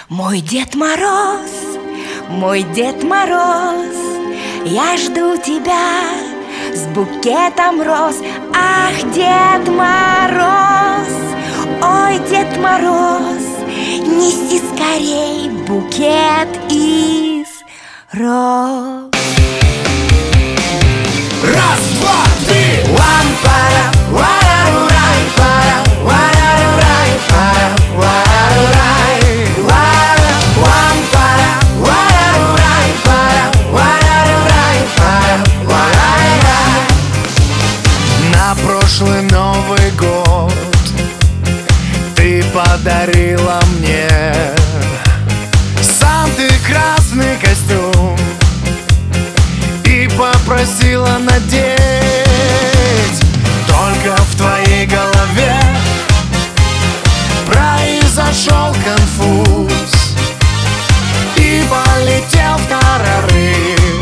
Мой Дед Мороз, мой Дед Мороз, я жду тебя с букетом роз. Ах, Дед Мороз, ой, Дед Мороз, неси скорей букет из роз. Раз, два, три! Лампара, варарурай, пара, варарурай, пара, варарурай, вара, лампара, варарурай, пара, варарурай, пара, варарурай. На прошлый Новый год ты подарила мне Санты красный костюм и попросила надеть. Только в твоей голове произошел конфуз, и полетел в тарары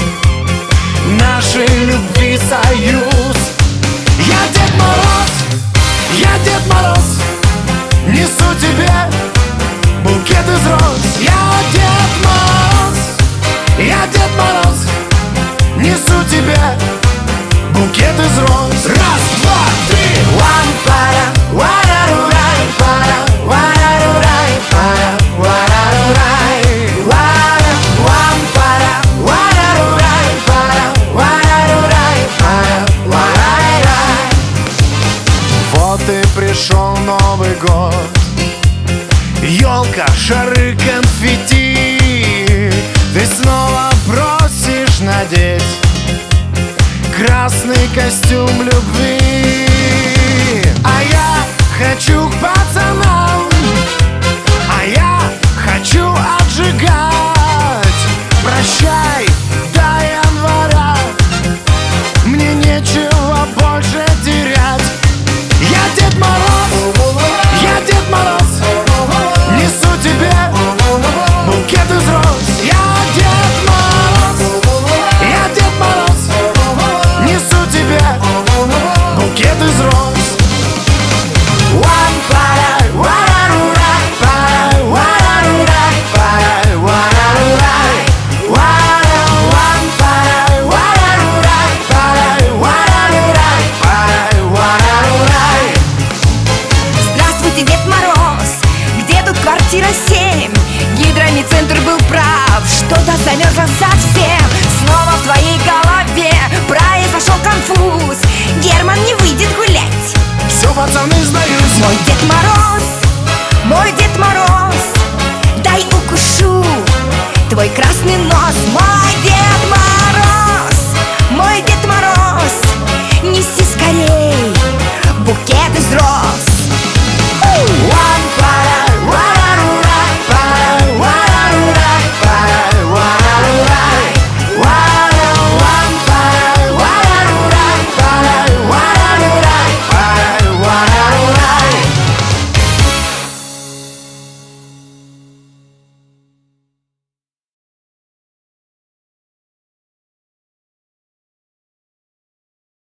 нашей любви союз. Я Дед Мороз, я Дед Мороз, несу тебе букет из роз. Я Дед Мороз, я Дед Мороз, несу тебе букет из роз. Раз, два, три! Лампара, варарурай, пара, варарурай, пара, варарурай, вара, лампара, варарурай, пара, варарурай, пара, варарурай. Вот и пришел Новый год, елка, шары, конфетти. Ты снова просишь надеть красный костюм любви. А я хочу к пацанам, а я хочу отжигать. Прощай до января, мне нечего больше терять. Я Дед Мороз, я Дед Мороз, несу тебе букет из роз. Я Дед Мороз, я Дед Мороз, несу тебе букет из роз. Лампара, варарурай, пара, варарурай, пара, варарурай, вара, лампара, варарурай, пара, варарурай, пара, варарурай. Здравствуйте, Дед Мороз, где тут квартира 7? Гидромедцентр был прав, что-то замерзло совсем. Снова в твоей голове произошел конфуз. Герман не выйдет гулять. Все, пацаны, сдаюсь. Мой Дед Мороз,